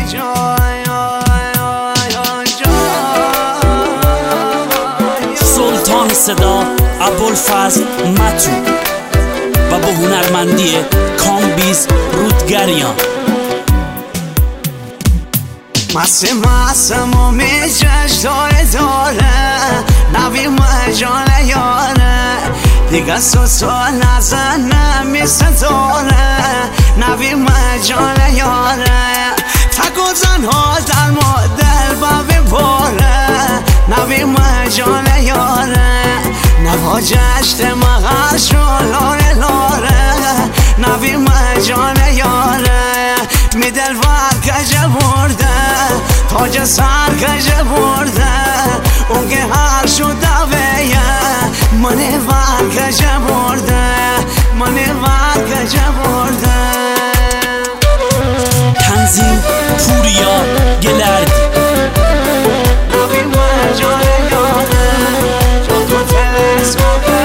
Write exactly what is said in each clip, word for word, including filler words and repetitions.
سلطان صدا ابوالفضل متو و با هنرمندی کامبیز رودگریان. مست مستم و میچش داره داره نبی مجاله یاره دیگه سوسو نزنه میسته داره نبی مجاله یاره تک و زنها در مدل با بباره نبی مجاله یاره نبا جشت مغر شو لاره لاره نبی مجاله یاره می دل ور کجه برده تاج سر کجه برده اون که هر شو دویه منی ور کجه برده منی ور کجه برده. تنظیم پوریا گلردی. نبی مجاله یاره جو تو تلسکوپه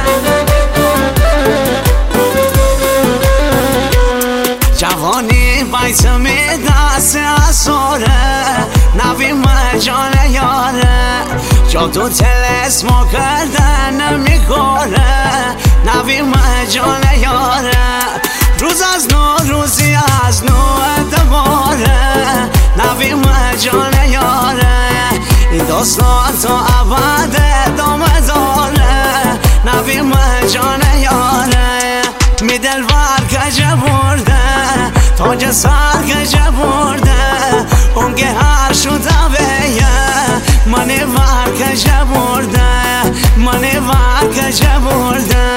جوانی بیتمی دست اصاره نبی مجاله یاره جا تو تلسما کردن نمیکنه نبی مجاله یاره روز از نو روزی از نو دوباره نبی مجاله یاره این داستان تا ابد ادامه داره نبی مجاله یاره می دل ور کجه برده تاج سر کجه برده اون که هر شده بیه منی ور کجه برده منی ور کجه برده.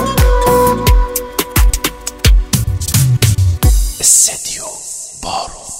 استدیو بارو.